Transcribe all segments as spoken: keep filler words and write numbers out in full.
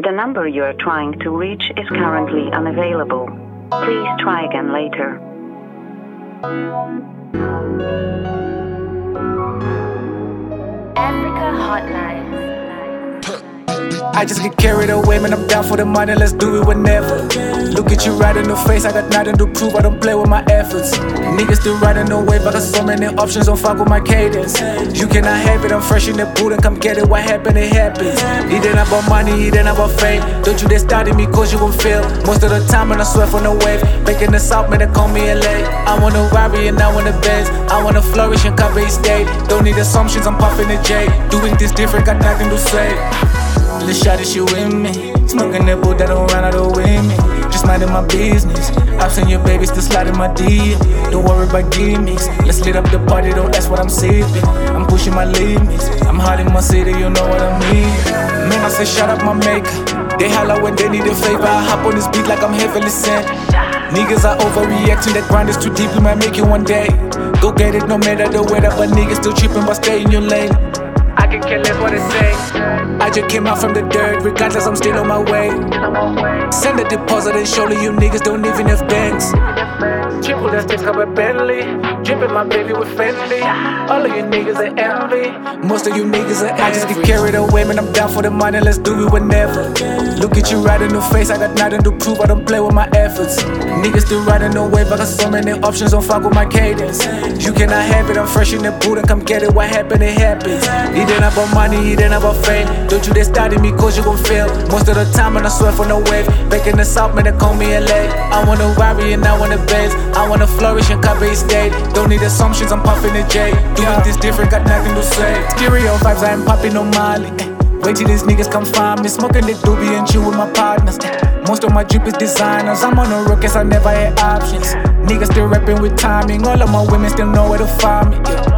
The number you are trying to reach is currently unavailable. Please try again later. Africa Hotline. I just get carried away, man, I'm down for the money, let's do it whenever. Look at you right in the face, I got nothing to prove, I don't play with my efforts. Niggas still riding the wave, I got so many options, don't fuck with my cadence. You cannot have it, I'm fresh in the boot and come get it, what happened, it happens. It ain't about money, it ain't about fame. Don't you dare start me, cause you gon' fail. Most of the time when I sweat on the wave, back in the south, man, they call me L A. I wanna Rari and I wanna Benz, I wanna flourish and cover state. Don't need assumptions, I'm puffing the J. Doing this different, got nothing to say. Let's shot this shit with me. Smoking that boot that don't run out of with me. Just minding my business. I've seen your baby still sliding my D. Don't worry about gimmicks. Let's lit up the party, don't ask what I'm sipping. I'm pushing my limits. I'm hot in my city, you know what I mean. Man, I say shout out my maker. They holla when they need a favor. I hop on this beat like I'm heavily sent. Niggas are overreacting, that grind is too deep, we might make it one day. Go get it no matter the weather, but niggas still tripping, but stay in your lane. I can care less what they say. I just came out from the dirt, regardless I'm still on my way. Send a deposit and surely you niggas don't even have banks. Triple that sticks up with Bentley, dripping my baby with Fendi. All of you niggas are envy, most of you niggas are envy. I just get carried away, man, I'm down for the money, let's do it whenever. Look at you right in the face, I got nothing to prove, I don't play with my efforts. Niggas still riding the wave, I got so many options, don't fuck with my cadence. You cannot have it, I'm fresh in the boot and come get it, what happened, it happens. It ain't about money, it ain't about fame. Don't you dare study me, cause you gon' fail. Most of the time when I sweat on the wave, back in the south, man, they call me L A. I wanna Rari and I wanna Benz, I wanna flourish and cover state. Don't need assumptions, I'm puffing the J. Doing this different, got nothing to say. Stereo vibes, I ain't popping no Molly. Wait till these niggas come find me, smoking the doobie and chill with my partners. Most of my drip is designers, I'm on the road cause I never had options. Niggas still rapping with timing, all of my women still know where to find me. Yeah.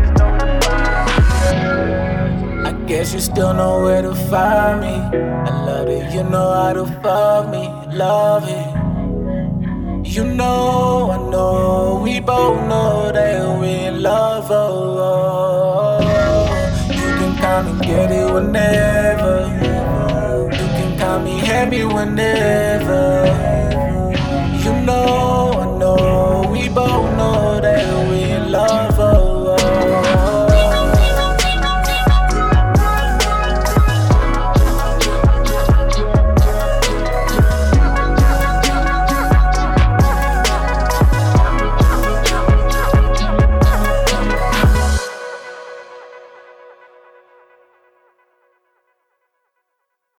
I guess you still know where to find me. I love it, you know how to fuck me, love it. You know, I know, we both know that we in love, oh, oh, oh. You can come and get it whenever. You can call me happy whenever.